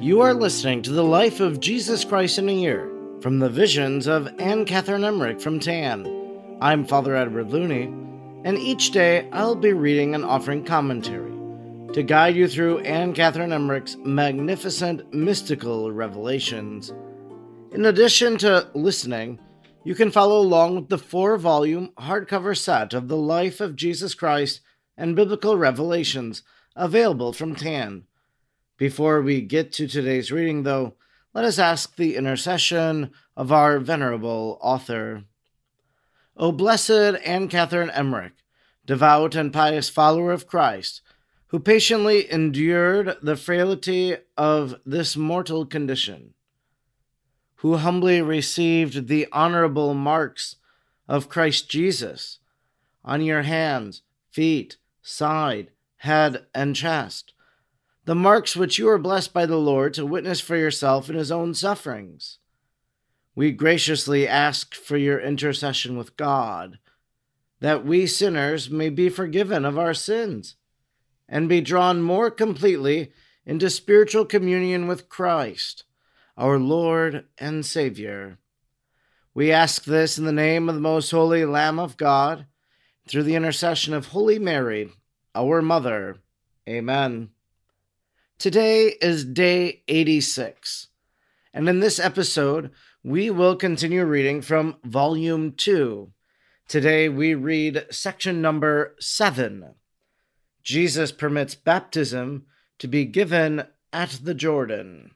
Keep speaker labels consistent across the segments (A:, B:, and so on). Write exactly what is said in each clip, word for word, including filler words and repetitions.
A: You are listening to the life of Jesus Christ in a year from the visions of Anne Catherine Emmerich from Tan. I'm Father Edward Looney, and each day I'll be reading and offering commentary to guide you through Anne Catherine Emmerich's magnificent mystical revelations. In addition to listening, you can follow along with the four-volume hardcover set of the life of Jesus Christ and biblical revelations available from Tan. Before we get to today's reading, though, let us ask the intercession of our venerable author. O blessed Anne Catherine Emmerich, devout and pious follower of Christ, who patiently endured the frailty of this mortal condition, who humbly received the honorable marks of Christ Jesus on your hands, feet, side, head, and chest, the marks which you are blessed by the Lord to witness for yourself in his own sufferings. We graciously ask for your intercession with God, that we sinners may be forgiven of our sins and be drawn more completely into spiritual communion with Christ, our Lord and Savior. We ask this in the name of the most holy Lamb of God, through the intercession of Holy Mary, our Mother. Amen. Today is day eighty-six, and in this episode, we will continue reading from Volume two. Today we read section number seven. Jesus permits baptism to be given at the Jordan.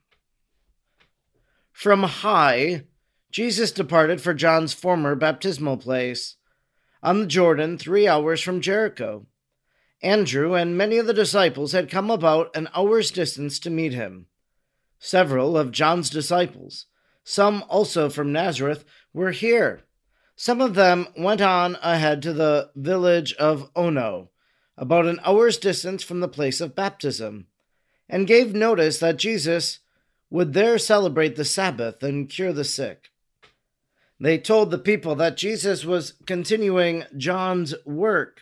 A: From high, Jesus departed for John's former baptismal place, on the Jordan, three hours from Jericho. Andrew and many of the disciples had come about an hour's distance to meet him. Several of John's disciples, some also from Nazareth, were here. Some of them went on ahead to the village of Ono, about an hour's distance from the place of baptism, and gave notice that Jesus would there celebrate the Sabbath and cure the sick. They told the people that Jesus was continuing John's work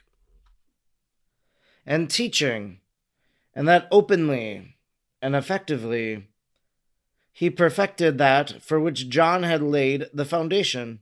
A: and teaching, and that openly and effectively he perfected that for which John had laid the foundation.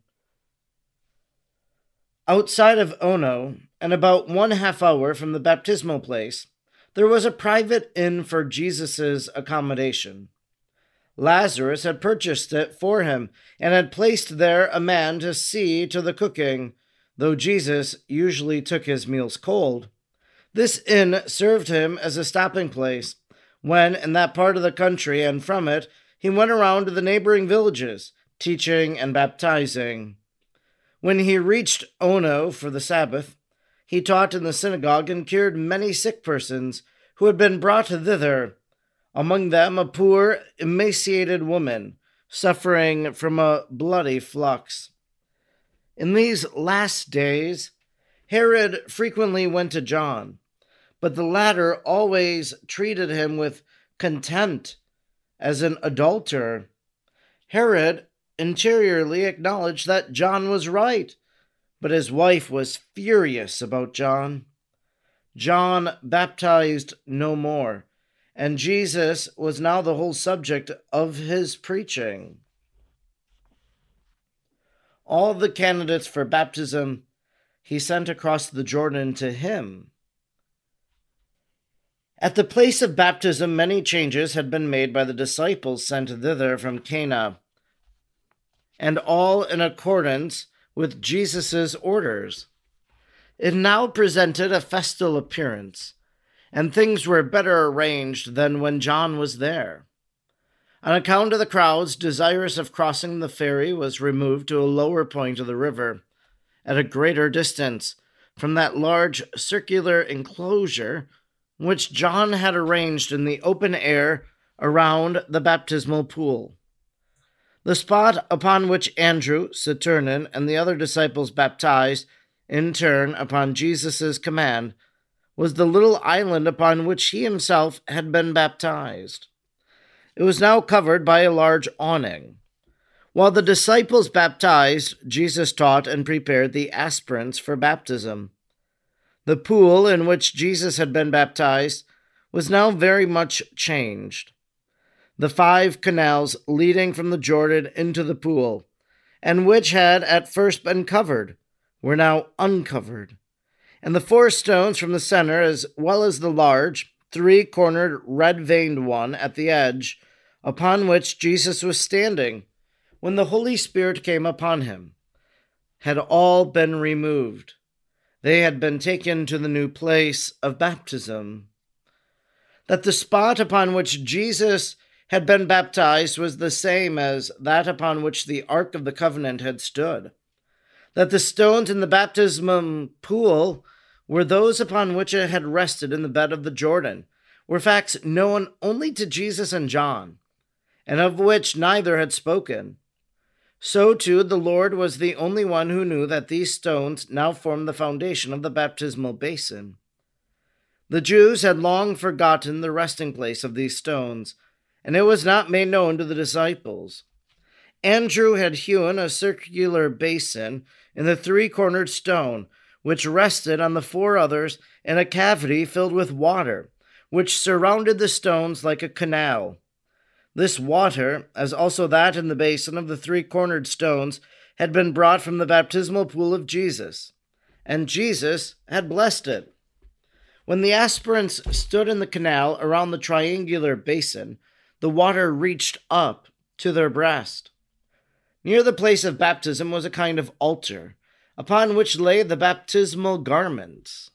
A: Outside of Ono, and about one half hour from the baptismal place, there was a private inn for Jesus' accommodation. Lazarus had purchased it for him, and had placed there a man to see to the cooking, though Jesus usually took his meals cold. This inn served him as a stopping place, when in that part of the country, and from it, he went around to the neighboring villages, teaching and baptizing. When he reached Ono for the Sabbath, he taught in the synagogue and cured many sick persons who had been brought thither, among them a poor, emaciated woman, suffering from a bloody flux. In these last days, Herod frequently went to John, but the latter always treated him with contempt as an adulterer. Herod interiorly acknowledged that John was right, but his wife was furious about John. John baptized no more, and Jesus was now the whole subject of his preaching. All the candidates for baptism he sent across the Jordan to him. At the place of baptism, many changes had been made by the disciples sent thither from Cana, and all in accordance with Jesus' orders. It now presented a festal appearance, and things were better arranged than when John was there. On account of the crowds desirous of crossing, the ferry was removed to a lower point of the river, at a greater distance from that large circular enclosure which John had arranged in the open air around the baptismal pool. The spot upon which Andrew, Saturnin, and the other disciples baptized, in turn upon Jesus' command, was the little island upon which he himself had been baptized. It was now covered by a large awning. While the disciples baptized, Jesus taught and prepared the aspirants for baptism. The pool in which Jesus had been baptized was now very much changed. the five canals leading from the Jordan into the pool, and which had at first been covered, were now uncovered. And the four stones from the center, as well as the large, three-cornered, red-veined one at the edge, upon which Jesus was standing, when the Holy Spirit came upon him, had all been removed. They had been taken to the new place of baptism. That the spot upon which Jesus had been baptized was the same as that upon which the Ark of the Covenant had stood. That the stones in the baptismal pool were those upon which it had rested in the bed of the Jordan, were facts known only to Jesus and John, and of which neither had spoken. So, too, the Lord was the only one who knew that these stones now formed the foundation of the baptismal basin. The Jews had long forgotten the resting place of these stones, and it was not made known to the disciples. Andrew had hewn a circular basin in the three-cornered stone, which rested on the four others in a cavity filled with water, which surrounded the stones like a canal. This water, as also that in the basin of the three-cornered stones, had been brought from the baptismal pool of Jesus, and Jesus had blessed it. When the aspirants stood in the canal around the triangular basin, the water reached up to their breast. Near the place of baptism was a kind of altar, upon which lay the baptismal garments.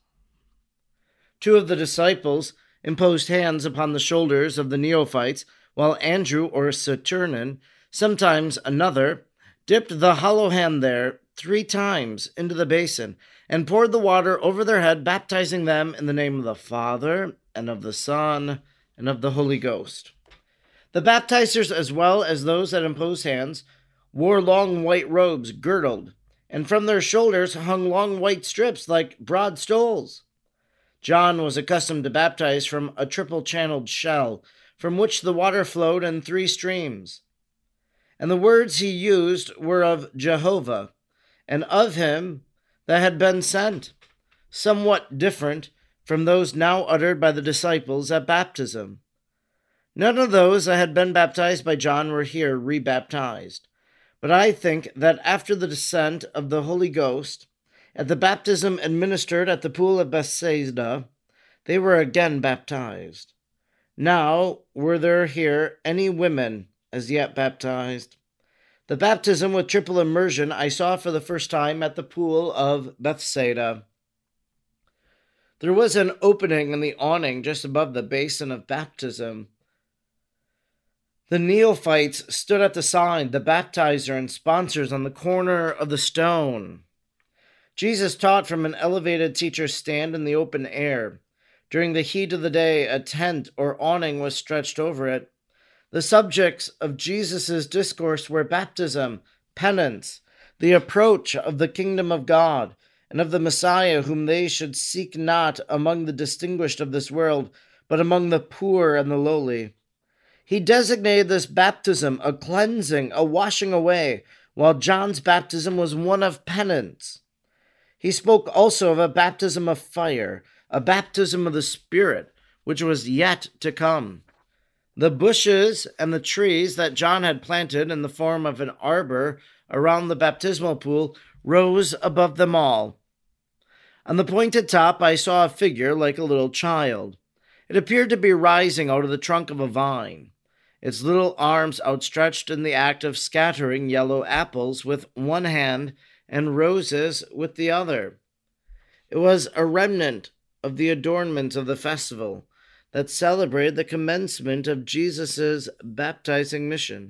A: Two of the disciples imposed hands upon the shoulders of the neophytes, while Andrew or Saturnin, sometimes another, dipped the hollow hand there three times into the basin, and poured the water over their head, baptizing them in the name of the Father, and of the Son, and of the Holy Ghost. The baptizers, as well as those that imposed hands, wore long white robes girdled, and from their shoulders hung long white strips like broad stoles. John was accustomed to baptize from a triple-channeled shell, from which the water flowed in three streams. And the words he used were of Jehovah, and of him that had been sent, somewhat different from those now uttered by the disciples at baptism. None of those that had been baptized by John were here rebaptized, but I think that after the descent of the Holy Ghost, at the baptism administered at the pool of Bethsaida, they were again baptized. Now, were there here any women as yet baptized? The baptism with triple immersion I saw for the first time at the pool of Bethsaida. There was an opening in the awning just above the basin of baptism. The neophytes stood at the side, the baptizer and sponsors on the corner of the stone. Jesus taught from an elevated teacher's stand in the open air. During the heat of the day, a tent or awning was stretched over it. The subjects of Jesus' discourse were baptism, penance, the approach of the kingdom of God, and of the Messiah whom they should seek not among the distinguished of this world, but among the poor and the lowly. He designated this baptism a cleansing, a washing away, while John's baptism was one of penance. He spoke also of a baptism of fire, a baptism of the Spirit, which was yet to come. The bushes and the trees that John had planted in the form of an arbor around the baptismal pool rose above them all. On the pointed top I saw a figure like a little child. It appeared to be rising out of the trunk of a vine, its little arms outstretched in the act of scattering yellow apples with one hand and roses with the other. It was a remnant of the adornments of the festival that celebrated the commencement of Jesus' baptizing mission.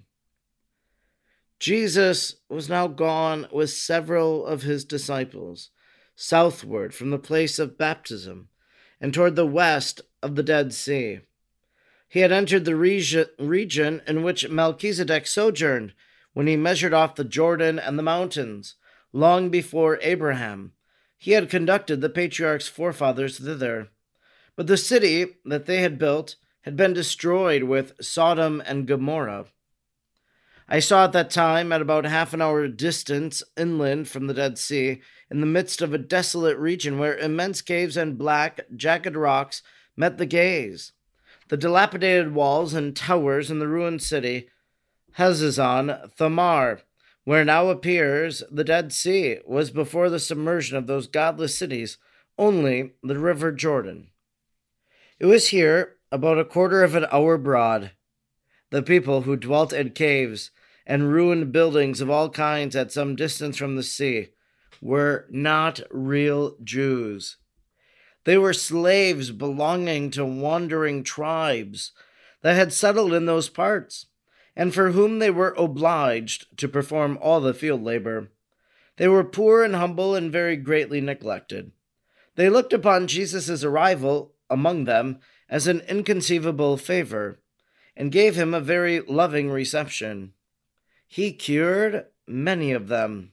A: Jesus was now gone with several of his disciples, southward from the place of baptism, and toward the west of the Dead Sea. He had entered the region, region in which Melchizedek sojourned when he measured off the Jordan and the mountains, long before Abraham. He had conducted the patriarchs' forefathers thither. But the city that they had built had been destroyed with Sodom and Gomorrah. I saw at that time, at about half an hour distance inland from the Dead Sea, in the midst of a desolate region where immense caves and black, jagged rocks met the gaze, The dilapidated walls and towers in the ruined city, Hazazon Thamar, where now appears the Dead Sea, was before the submersion of those godless cities only the river Jordan. It was here about a quarter of an hour broad. The people who dwelt in caves and ruined buildings of all kinds at some distance from the sea were not real Jews. They were slaves belonging to wandering tribes that had settled in those parts, and for whom they were obliged to perform all the field labor. They were poor and humble and very greatly neglected. They looked upon Jesus' arrival among them as an inconceivable favor, and gave him a very loving reception. He cured many of them.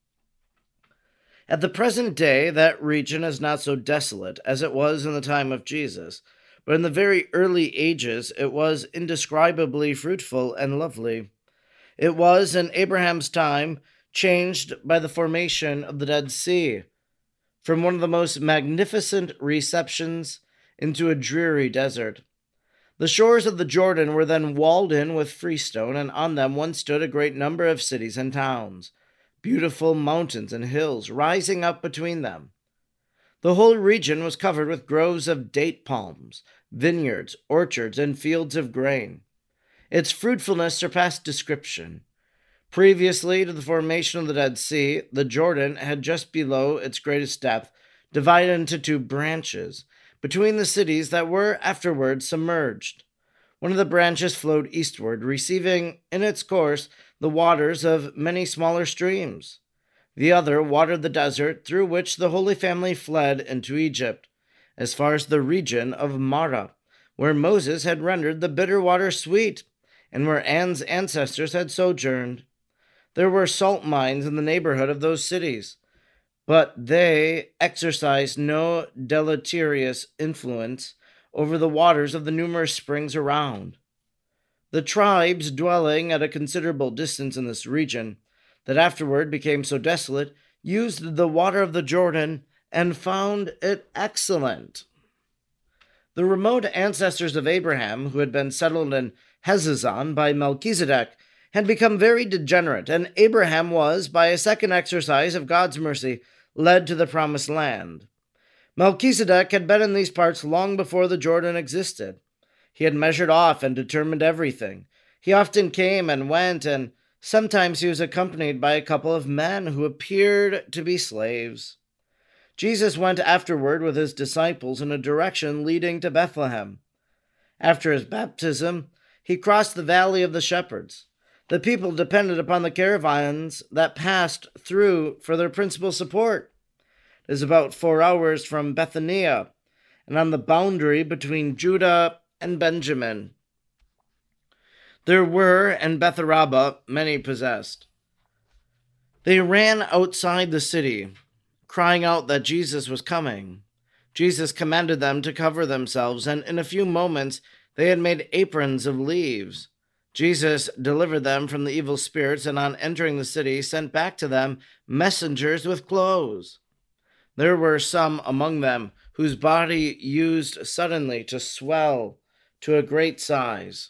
A: At the present day, that region is not so desolate as it was in the time of Jesus, but in the very early ages it was indescribably fruitful and lovely. It was, in Abraham's time, changed by the formation of the Dead Sea, from one of the most magnificent receptions into a dreary desert. The shores of the Jordan were then walled in with freestone, and on them once stood a great number of cities and towns, beautiful mountains and hills rising up between them. The whole region was covered with groves of date palms, vineyards, orchards, and fields of grain. Its fruitfulness surpassed description. Previously to the formation of the Dead Sea, the Jordan had just below its greatest depth divided into two branches, between the cities that were afterwards submerged. One of the branches flowed eastward, receiving in its course the waters of many smaller streams. The other watered the desert through which the Holy Family fled into Egypt, as far as the region of Marah, where Moses had rendered the bitter water sweet, and where Anne's ancestors had sojourned. There were salt mines in the neighborhood of those cities, but they exercised no deleterious influence over the waters of the numerous springs around. The tribes dwelling at a considerable distance in this region, that afterward became so desolate, used the water of the Jordan and found it excellent. The remote ancestors of Abraham, who had been settled in Hazazon by Melchizedek, had become very degenerate, and Abraham was, by a second exercise of God's mercy, led to the promised land. Melchizedek had been in these parts long before the Jordan existed. He had measured off and determined everything. He often came and went, and sometimes he was accompanied by a couple of men who appeared to be slaves. Jesus went afterward with his disciples in a direction leading to Bethlehem. After his baptism, he crossed the valley of the shepherds. The people depended upon the caravans that passed through for their principal support. It is about four hours from Bethania, and on the boundary between Judah and Benjamin. There were in Bethabara many possessed. They ran outside the city, crying out that Jesus was coming. Jesus commanded them to cover themselves, and in a few moments they had made aprons of leaves. Jesus delivered them from the evil spirits, and on entering the city sent back to them messengers with clothes. There were some among them whose body used suddenly to swell to a great size.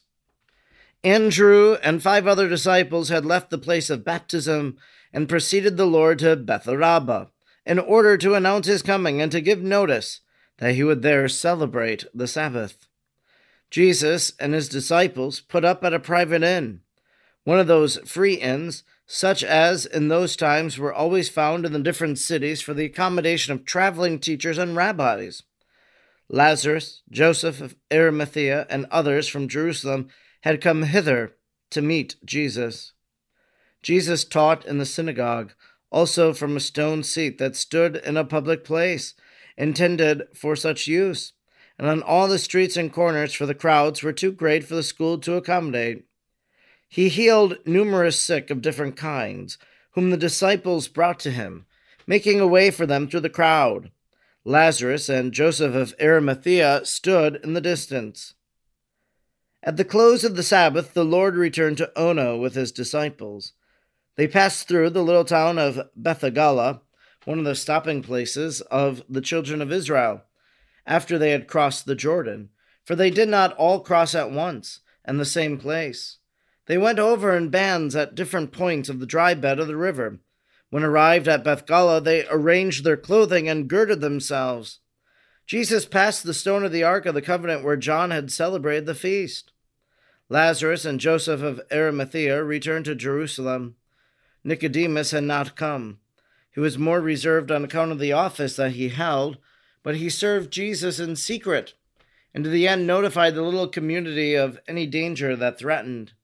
A: Andrew and five other disciples had left the place of baptism and preceded the Lord to Bethabara, in order to announce his coming and to give notice that he would there celebrate the Sabbath. Jesus and his disciples put up at a private inn, one of those free inns, such as in those times were always found in the different cities for the accommodation of traveling teachers and rabbis. Lazarus, Joseph of Arimathea, and others from Jerusalem had come hither to meet Jesus. Jesus taught in the synagogue, also from a stone seat that stood in a public place, intended for such use, and on all the streets and corners, for the crowds were too great for the school to accommodate. He healed numerous sick of different kinds, whom the disciples brought to him, making a way for them through the crowd. Lazarus and Joseph of Arimathea stood in the distance. At the close of the Sabbath, the Lord returned to Ono with his disciples. They passed through the little town of Bethagala, one of the stopping places of the children of Israel, after they had crossed the Jordan, for they did not all cross at once and the same place. They went over in bands at different points of the dry bed of the river. When arrived at Bethgala, they arranged their clothing and girded themselves. Jesus passed the stone of the ark of the covenant where John had celebrated the feast. Lazarus and Joseph of Arimathea returned to Jerusalem. Nicodemus had not come. He was more reserved on account of the office that he held, but he served Jesus in secret, and to the end notified the little community of any danger that threatened.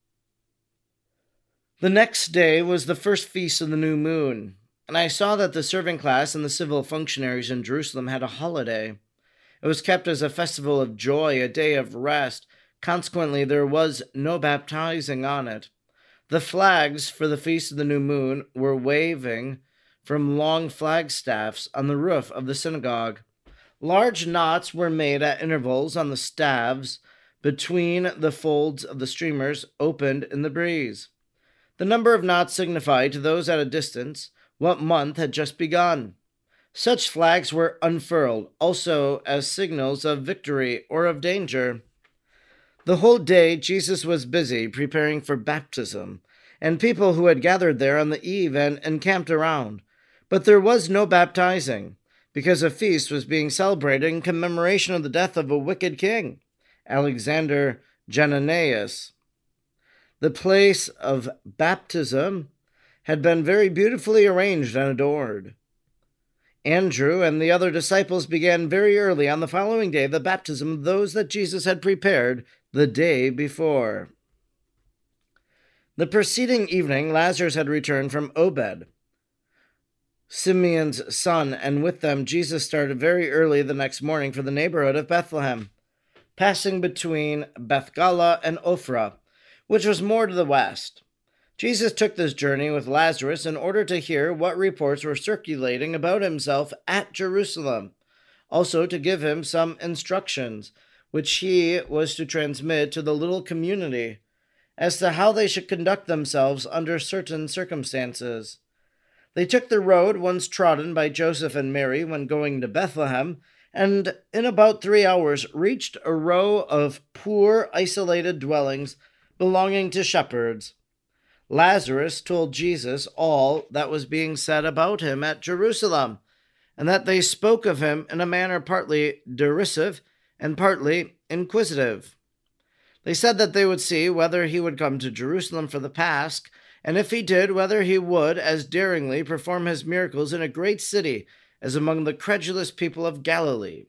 A: The next day was the first feast of the new moon, and I saw that the serving class and the civil functionaries in Jerusalem had a holiday. It was kept as a festival of joy, a day of rest. Consequently, there was no baptizing on it. The flags for the feast of the new moon were waving from long flagstaffs on the roof of the synagogue. Large knots were made at intervals on the staves between the folds of the streamers opened in the breeze. The number of knots signified to those at a distance what month had just begun. Such flags were unfurled, also as signals of victory or of danger. The whole day Jesus was busy preparing for baptism, and people who had gathered there on the eve and encamped around. But there was no baptizing, because a feast was being celebrated in commemoration of the death of a wicked king, Alexander Jannaeus. The place of baptism had been very beautifully arranged and adored. Andrew and the other disciples began very early on the following day the baptism of those that Jesus had prepared the day before. The preceding evening, Lazarus had returned from Obed, Simeon's son, and with them Jesus started very early the next morning for the neighborhood of Bethlehem, passing between Bethgala and Ophrah, which was more to the west. Jesus took this journey with Lazarus in order to hear what reports were circulating about himself at Jerusalem, also to give him some instructions, which he was to transmit to the little community, as to how they should conduct themselves under certain circumstances. They took the road once trodden by Joseph and Mary when going to Bethlehem, and in about three hours reached a row of poor, isolated dwellings belonging to shepherds. Lazarus told Jesus all that was being said about him at Jerusalem, and that they spoke of him in a manner partly derisive and partly inquisitive. They said that they would see whether he would come to Jerusalem for the Pasch, and if he did, whether he would as daringly perform his miracles in a great city as among the credulous people of Galilee.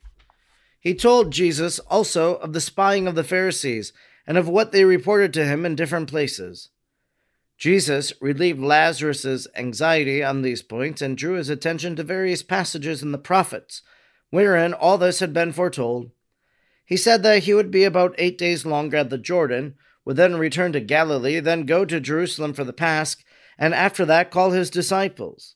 A: He told Jesus also of the spying of the Pharisees and of what they reported to him in different places. Jesus relieved Lazarus' anxiety on these points and drew his attention to various passages in the prophets, wherein all this had been foretold. He said that he would be about eight days longer at the Jordan, would then return to Galilee, then go to Jerusalem for the Pasch, and after that call his disciples.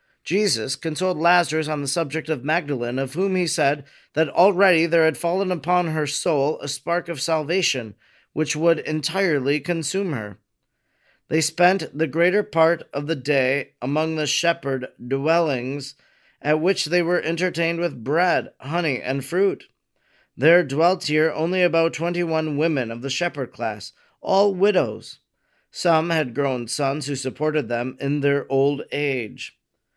A: Jesus consoled Lazarus on the subject of Magdalene, of whom he said that already there had fallen upon her soul a spark of salvation, which would entirely consume her. They spent the greater part of the day among the shepherd dwellings, at which they were entertained with bread, honey, and fruit. There dwelt here only about twenty-one women of the shepherd class, all widows. Some had grown sons who supported them in their old age.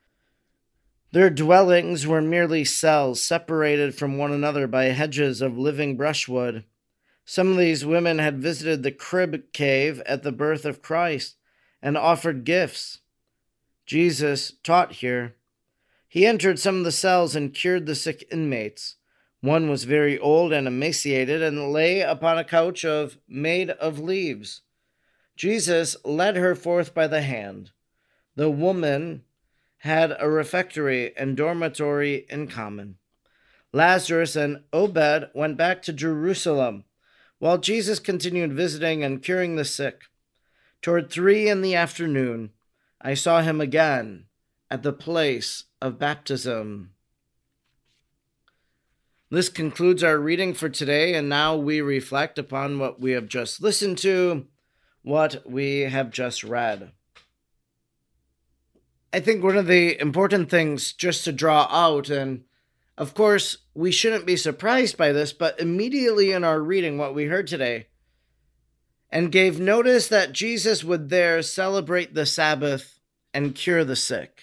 A: Their dwellings were merely cells separated from one another by hedges of living brushwood. Some of these women had visited the crib cave at the birth of Christ and offered gifts. Jesus taught here. He entered some of the cells and cured the sick inmates. One was very old and emaciated and lay upon a couch of made of leaves. Jesus led her forth by the hand. The woman had a refectory and dormitory in common. Lazarus and Obed went back to Jerusalem, while Jesus continued visiting and curing the sick. Toward three in the afternoon, I saw him again at the place of baptism. This concludes our reading for today, and now we reflect upon what we have just listened to, what we have just read. I think one of the important things just to draw out, and Of course, we shouldn't be surprised by this, but immediately in our reading, what we heard today, and gave notice that Jesus would there celebrate the Sabbath and cure the sick.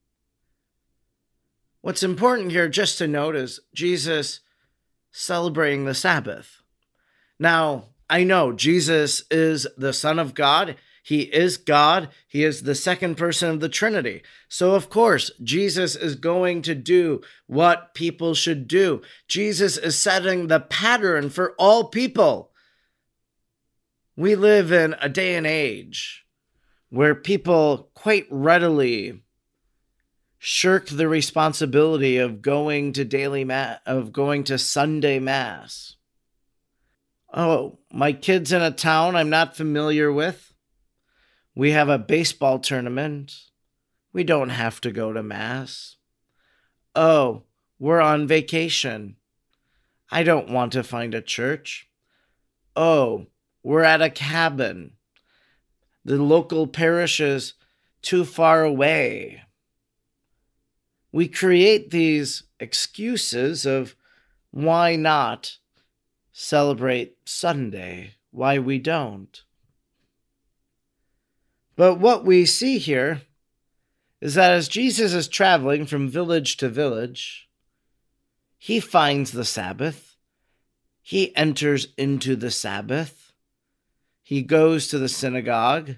A: What's important here just to note is Jesus celebrating the Sabbath. Now, I know Jesus is the Son of God. He is God. He is the second person of the Trinity. So, of course, Jesus is going to do what people should do. Jesus is setting the pattern for all people. We live in a day and age where people quite readily shirk the responsibility of going to daily mass, of going to Sunday Mass. Oh, my kid's in a town I'm not familiar with. We have a baseball tournament. We don't have to go to Mass. Oh, we're on vacation. I don't want to find a church. Oh, we're at a cabin. The local parish is too far away. We create these excuses of why not celebrate Sunday, why we don't. But what we see here is that as Jesus is traveling from village to village, he finds the Sabbath. He enters into the Sabbath. He goes to the synagogue.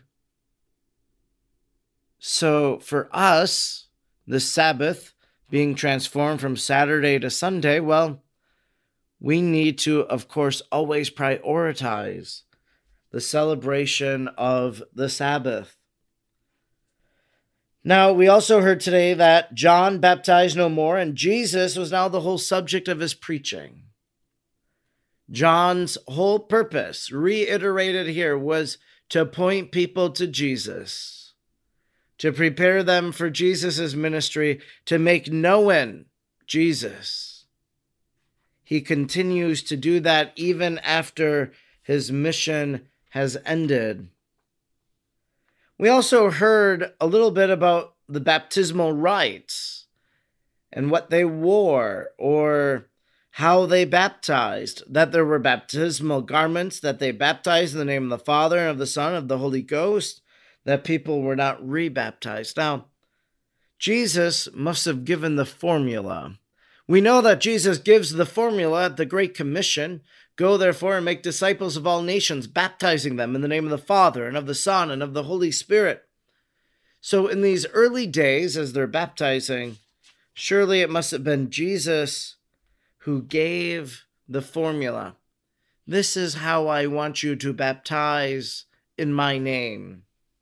A: So for us, the Sabbath being transformed from Saturday to Sunday, well, we need to, of course, always prioritize the celebration of the Sabbath. Now, we also heard today that John baptized no more, and Jesus was now the whole subject of his preaching. John's whole purpose, reiterated here, was to point people to Jesus, to prepare them for Jesus' ministry, to make known Jesus. He continues to do that even after his mission has ended. We also heard a little bit about the baptismal rites and what they wore or how they baptized, that there were baptismal garments, that they baptized in the name of the Father and of the Son and of the Holy Ghost, that people were not rebaptized. Now, Jesus must have given the formula. We know that Jesus gives the formula at the Great Commission. Go therefore and make disciples of all nations, baptizing them in the name of the Father and of the Son and of the Holy Spirit. So in these early days, as they're baptizing, surely it must have been Jesus who gave the formula. This is how I want you to baptize in my name.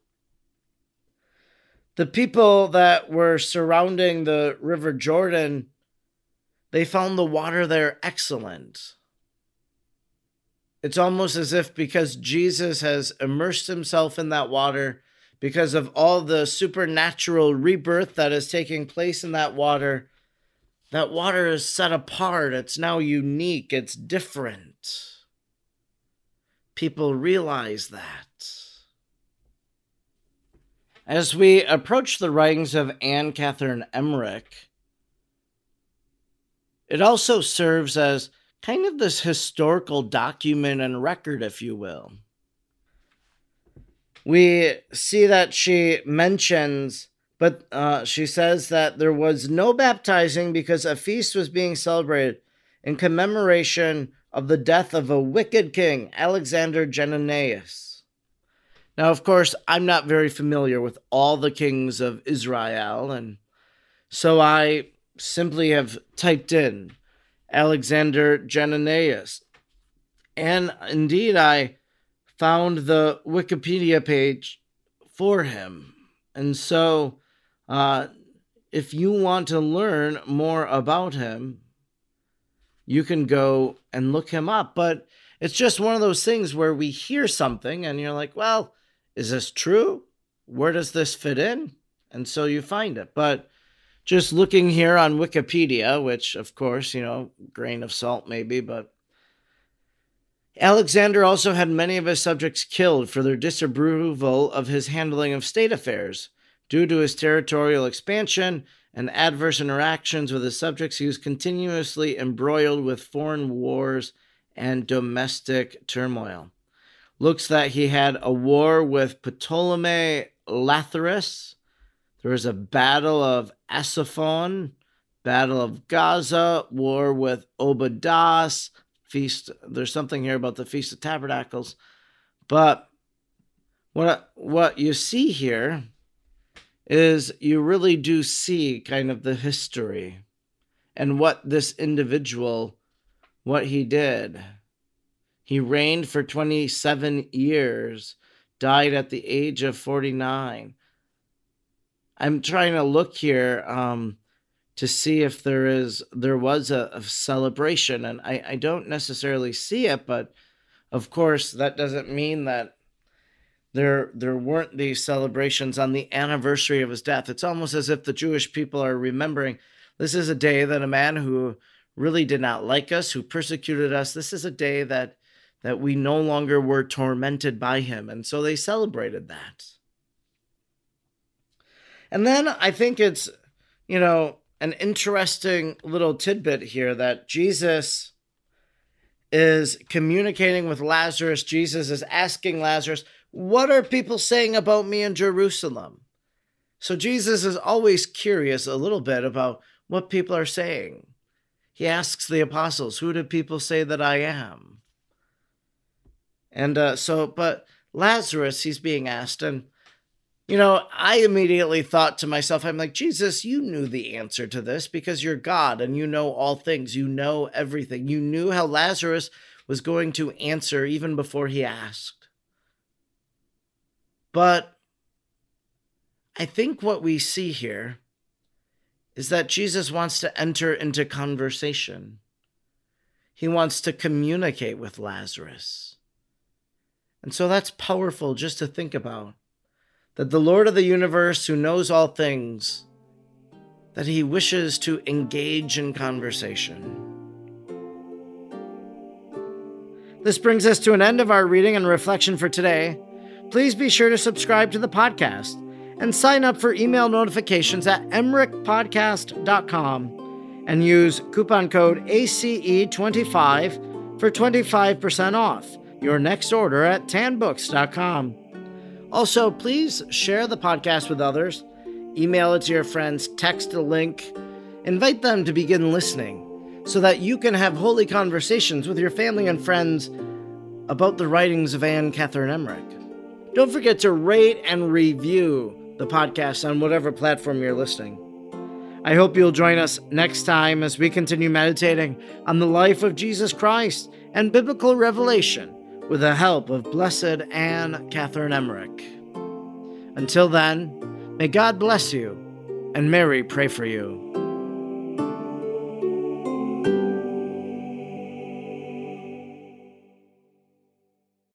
A: The people that were surrounding the River Jordan, they found the water there excellent. It's almost as if because Jesus has immersed himself in that water, because of all the supernatural rebirth that is taking place in that water, that water is set apart. It's now unique. It's different. People realize that. As we approach the writings of Anne Catherine Emmerich, it also serves as kind of this historical document and record, if you will. We see that she mentions, but uh, she says that there was no baptizing because a feast was being celebrated in commemoration of the death of a wicked king, Alexander Genenaeus. Now, of course, I'm not very familiar with all the kings of Israel, and so I simply have typed in Alexander Genenaeus. And indeed, I found the Wikipedia page for him. And so, uh, if you want to learn more about him, you can go and look him up. But it's just one of those things where we hear something and you're like, well, is this true? Where does this fit in? And so you find it. But just looking here on Wikipedia, which, of course, you know, grain of salt maybe, but Alexander also had many of his subjects killed for their disapproval of his handling of state affairs due to his territorial expansion and adverse interactions with his subjects, he was continuously embroiled with foreign wars and domestic turmoil. Looks that he had a war with Ptolemy Lathyrus. There was a battle of Asiphon, battle of Gaza, war with Obadas, feast. There's something here about the Feast of Tabernacles. But what, what you see here is you really do see kind of the history and what this individual, what he did. He reigned for twenty-seven years, died at the age of forty-nine. I'm trying to look here um, to see if there is there was a, a celebration, and I, I don't necessarily see it, but of course that doesn't mean that There, there weren't these celebrations on the anniversary of his death. It's almost as if the Jewish people are remembering, this is a day that a man who really did not like us, who persecuted us, this is a day that, that we no longer were tormented by him. And so they celebrated that. And then I think it's, you know, an interesting little tidbit here that Jesus is communicating with Lazarus. Jesus is asking Lazarus, what are people saying about me in Jerusalem? So Jesus is always curious a little bit about what people are saying. He asks the apostles, who do people say that I am? And uh, so, but Lazarus, he's being asked, and, you know, I immediately thought to myself, I'm like, Jesus, you knew the answer to this because you're God and you know all things. You know everything. You knew how Lazarus was going to answer even before he asked. But I think what we see here is that Jesus wants to enter into conversation. He wants to communicate with Lazarus. And so that's powerful just to think about. That the Lord of the universe, who knows all things, that he wishes to engage in conversation. This brings us to an end of our reading and reflection for today. Please be sure to subscribe to the podcast and sign up for email notifications at emmerich podcast dot com and use coupon code A C E twenty-five for twenty-five percent off your next order at tan books dot com. Also, please share the podcast with others, email it to your friends, text a link, invite them to begin listening so that you can have holy conversations with your family and friends about the writings of Anne Catherine Emmerich. Don't forget to rate and review the podcast on whatever platform you're listening. I hope you'll join us next time as we continue meditating on the life of Jesus Christ and biblical revelation with the help of Blessed Anne Catherine Emmerich. Until then, may God bless you and Mary pray for you.